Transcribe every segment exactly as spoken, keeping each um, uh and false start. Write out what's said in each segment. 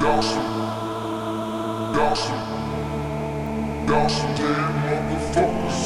Dawson, Dawson, Dawson, damn motherfuckers.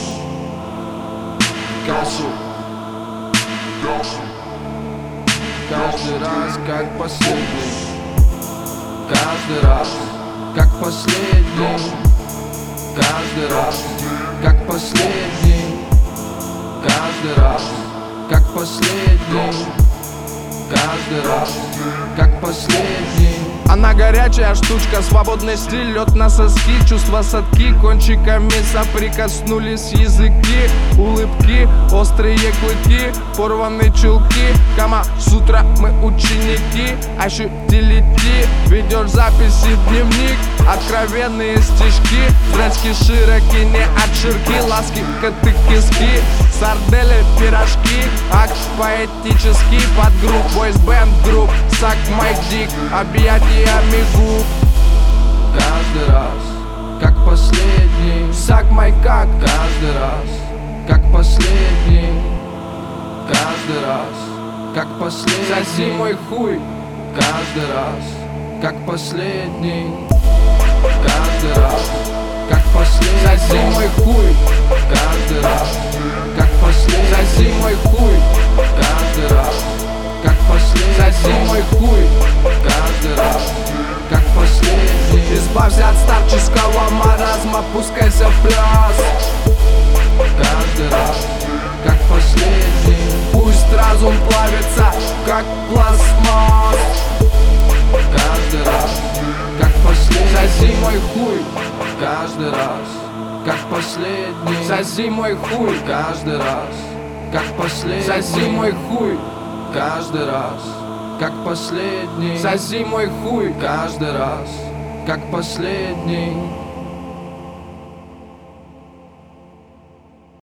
Dawson, Dawson, Каждый раз как последний, каждый раз как последний, каждый раз как последний, каждый раз как последний, каждый раз как последний. Она горячая штучка, свободный стиль, лед на соски, чувства садки, кончиками соприкоснулись языки, улыбки, острые клыки, порванные чулки, Кама-сутра, мы ученики, ощутили ти, ведешь записи в дневник, откровенные стишки, зрачки широки, не от ширки, ласки, коты, киски, сардели, пирожки, акт поэтический, подгрупп, бойсбенд групп, сак май дик, объятиями губ. Каждый раз как последний, Сак май как, каждый раз как последний, каждый раз как последний. соси мой хуй, Каждый раз как последний, каждый раз как последний. соси мой хуй, Каждый раз как последний, соси мой хуй, каждый раз как последний, соси мой хуй. каждый раз как последний. Избавься от старческого маразма, пускайся в пляс. Каждый раз как последний, Пусть разум плавится, как пластмасс. каждый раз как последний, Соси мой хуй, каждый раз как последний, соси мой хуй, каждый раз как последний, соси мой хуй, каждый раз как последний, соси мой хуй. каждый раз как последний.